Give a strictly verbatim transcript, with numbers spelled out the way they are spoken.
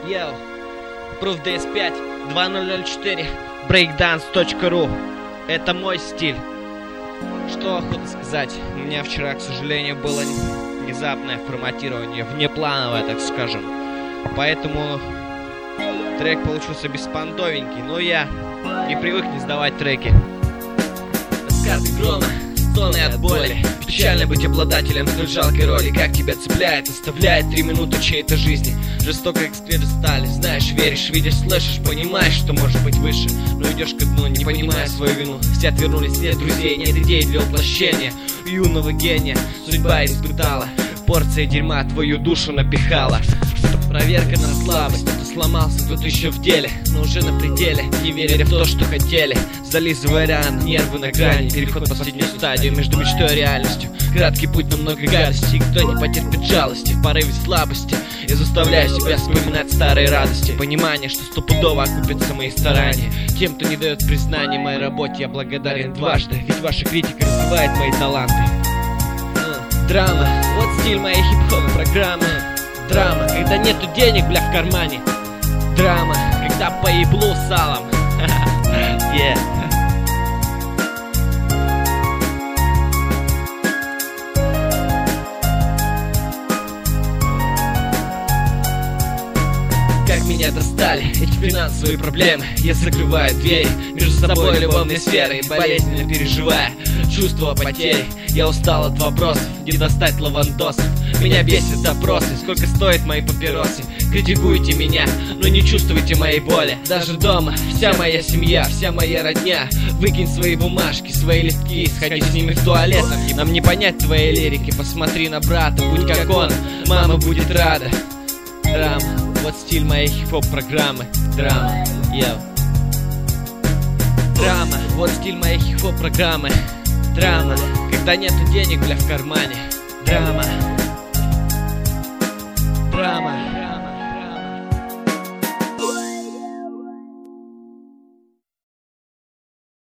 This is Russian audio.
Йоу, Proof ди эс пять, два ноль ноль четыре, breakdance точка ру. Это мой стиль. Что охота сказать, у меня вчера, к сожалению, было внезапное форматирование, внеплановое, так скажем. Поэтому трек получился беспонтовенький, но я не привык не сдавать треки. Раскаты грома, стоны от боли. Печально быть обладателем столь жалкой роли. Как тебя цепляет, оставляет три минуты чьей-то жизни. Жестоко как скрежет стали. Знаешь, веришь, видишь, слышишь, понимаешь, что может быть выше. Но идешь ко дну, не понимая свою вину. Все отвернулись, нет друзей, нет идей для воплощения. У юного гения судьба испытала. Порция дерьма твою душу напихала. Проверка на слабость. Кто сломался, кто-то еще в деле, но уже на пределе, не веря в то, что хотели. Зализывая раны, нервы на грани. Переход в последнюю стадию между мечтой и реальностью. Краткий путь на много гадостей. Кто не потерпит жалости в порыве слабости. И заставляю себя вспоминать старые радости. Понимание, что стопудово окупятся мои старания. Тем, кто не дает признания моей работе, я благодарен дважды. Ведь ваша критика развивает мои таланты. Драма, вот стиль моей хип-хоп программы. Драма, когда нету денег, бля, в кармане. Драма, когда по еблу салом. Yeah. Как меня достали эти финансовые проблемы. Я закрываю двери между собой и любовной сферой, болезненно переживая чувство потери. Я устал от вопросов, не достать лавандосов. Меня бесит допросы, сколько стоят мои папиросы. Критикуйте меня, но не чувствуйте моей боли. Даже дома вся моя семья, вся моя родня. Выкинь свои бумажки, свои листки, сходи с ними в туалет. Нам не понять твоей лирики, посмотри на брата. Будь как он, мама будет рада. Драма, вот стиль моей хип-хоп программы. Драма, йоу. Драма, вот стиль моей хип-хоп программы. Драма, когда нету денег, бля, в кармане. Драма, драма.